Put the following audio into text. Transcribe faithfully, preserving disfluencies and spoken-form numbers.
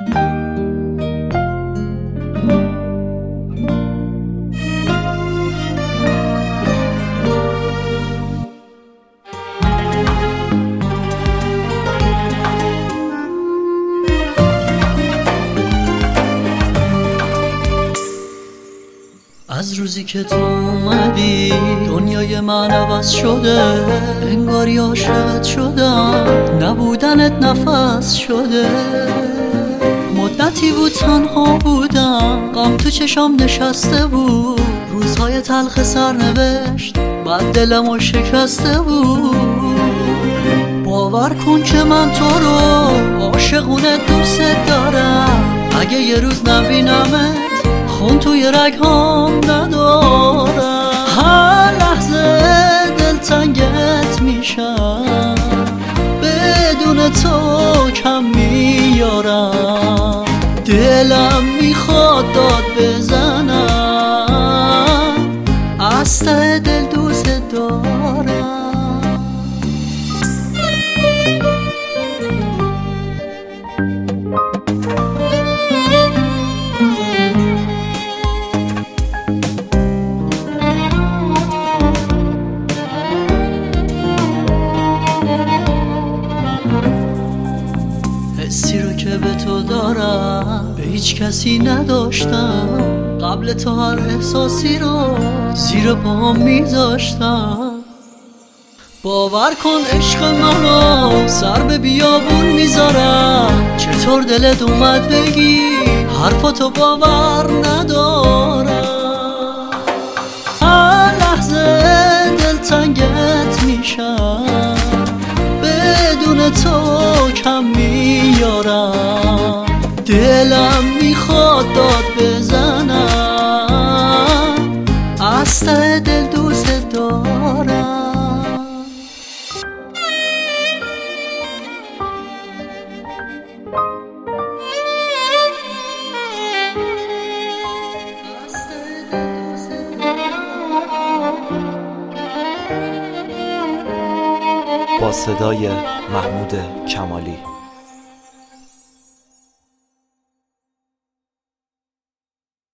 از روزی که تو اومدی دنیای من عوض شده، انگاری عاشقت شدم، نبودنت نفس شده. مدتی بود تنها بودم، غم تو چشام نشسته بود، روزهای تلخ سرنوشت بعد دلمو شکسته بود. باور کن که من تو رو عاشقونه دوست دارم، اگه یه روز نبینمت خون توی رگهام ندارم. هر لحظه دلتنگت میشم، بدون تو کم میارم، دلم میخواد داد بزنم، از ته دل دوست دارم. حسی رو که به تو دارم به هیچ کسی نداشتم، قبل تو هر احساسی رو زیر پاهم میذاشتم. باور کن عشق منو سر به بیابون میذارم، چطور دلت اومد بگی حرفاتو باور ندارم. هر لحظه دلتنگت میشم، بدون تو کم میارم، دلم میخواد داد بزنم، از ته دل دوست دارم. با صدای محمود کمالی.